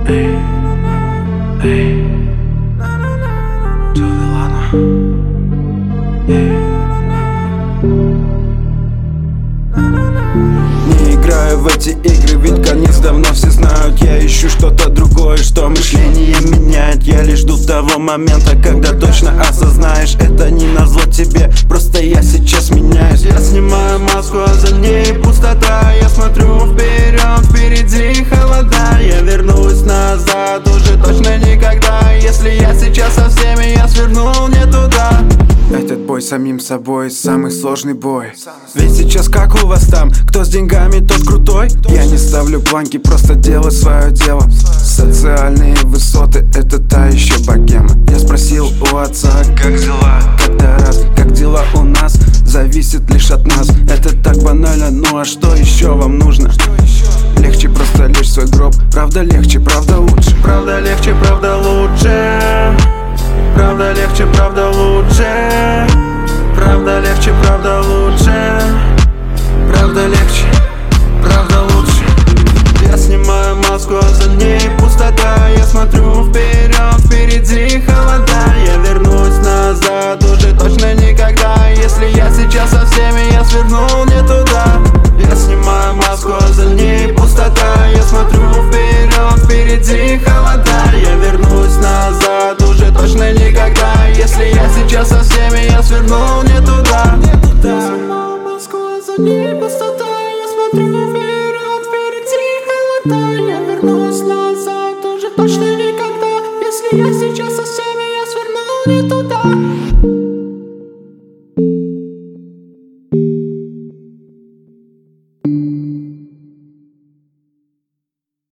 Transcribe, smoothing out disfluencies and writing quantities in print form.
Эй, эй, Джо Делано. Не играю в эти игры, ведь конец давно все знают. Я ищу что-то другое, что мышление меняет. Я лишь жду того момента, когда точно осознаешь: это не назло тебе, просто я сейчас меняюсь. Я снимаю маску, а за ней пустота. Я смотрю вперед, впереди холода. Я вернусь назад уже точно никогда. Если я сейчас со всеми, я свернул не туда. Этот бой с самим собой самый сложный бой. Ведь сейчас как у вас там? Кто с деньгами, тот крутой? Я не ставлю планки, просто делаю свое дело. Социальные высоты — это та еще богема. Я спросил у отца, как дела? Как-то раз, как дела у нас, зависит лишь от нас. Это так банально, ну а что еще вам нужно? Легче просто лечь в свой гроб. Правда легче, правда лучше. Правда легче, правда лучше. Правда легче, правда лучше. Правда легче, правда лучше. Правда легче, правда лучше. Я снимаю маску, а за ней пустота. Я смотрю вперед, впереди холода. Я вернусь назад уже точно никогда. Если я сейчас со всеми, я свернул не туда. Я снимаю маску, а за ней пустота. Я смотрю вперед, впереди холода. Я вернусь назад уже точно никогда. Если я сейчас со всеми, я свернул не туда. Я снимаю маску, а за ней пустота. Я смотрю вперед, впереди холода. Я вернусь назад уже точно никогда. Если я сейчас со всеми, я свернул не туда.